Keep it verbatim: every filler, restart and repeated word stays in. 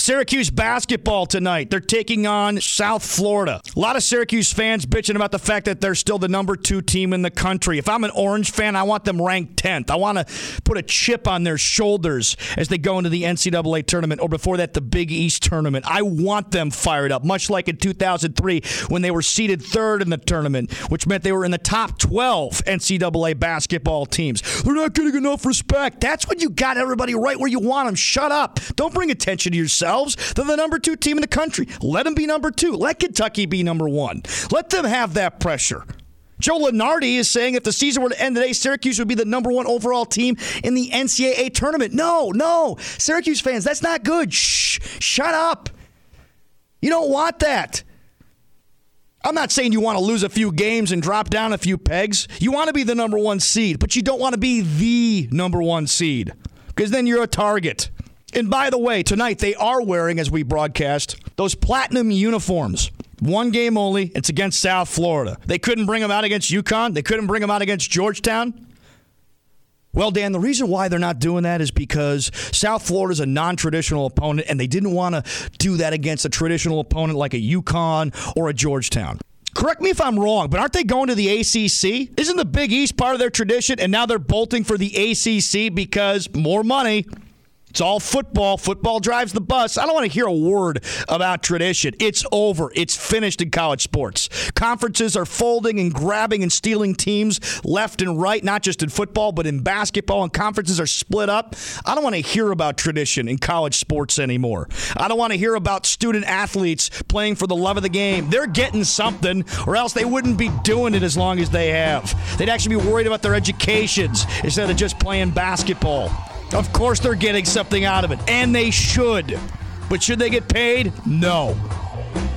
Syracuse basketball tonight. They're taking on South Florida. A lot of Syracuse fans bitching about the fact that they're still the number two team in the country. If I'm an Orange fan, I want them ranked tenth. I want to put a chip on their shoulders as they go into the N C double A tournament, or before that, the Big East tournament. I want them fired up, much like in two thousand three when they were seeded third in the tournament, which meant they were in the top twelve N C double A basketball teams. They're not getting enough respect. That's when you got everybody right where you want them. Shut up. Don't bring attention to yourselves. They're the number two team in the country. Let them be number two. Let Kentucky be number one. Let them have that pressure. Joe Lunardi is saying if the season were to end today, Syracuse would be the number one overall team in the N C double A tournament. No, no. Syracuse fans, that's not good. Shh. Shut up. You don't want that. I'm not saying you want to lose a few games and drop down a few pegs. You want to be the number one seed, but you don't want to be the number one seed, because then you're a target. And by the way, tonight they are wearing, as we broadcast, those platinum uniforms. One game only. It's against South Florida. They couldn't bring them out against UConn. They couldn't bring them out against Georgetown. Well, Dan, the reason why they're not doing that is because South Florida is a non-traditional opponent, and they didn't want to do that against a traditional opponent like a UConn or a Georgetown. Correct me if I'm wrong, but aren't they going to the A C C? Isn't the Big East part of their tradition, and now they're bolting for the A C C because more money? It's all football. Football drives the bus. I don't want to hear a word about tradition. It's over. It's finished in college sports. Conferences are folding and grabbing and stealing teams left and right, not just in football, but in basketball, and conferences are split up. I don't want to hear about tradition in college sports anymore. I don't want to hear about student athletes playing for the love of the game. They're getting something, or else they wouldn't be doing it as long as they have. They'd actually be worried about their educations instead of just playing basketball. Of course they're getting something out of it, and they should. But should they get paid? No.